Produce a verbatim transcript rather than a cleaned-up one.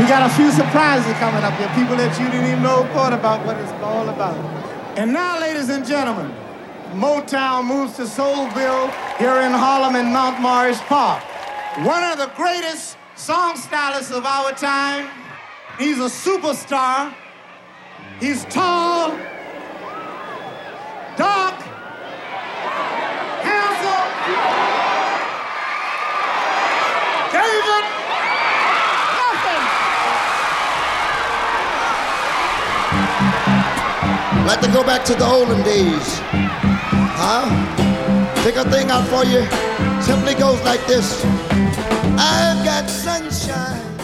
We got a few surprises coming up here, people that you didn't even know thought about what it's all about. And now, ladies and gentlemen, Motown moves to Soulville here in Harlem and Mount Morris Park. One of the greatest song stylists of our time. He's a superstar. He's tall, dark, handsome. David Ruffin. I'd like to go back to the olden days. Huh? Take a thing out for you. Simply goes like this. I've got sunshine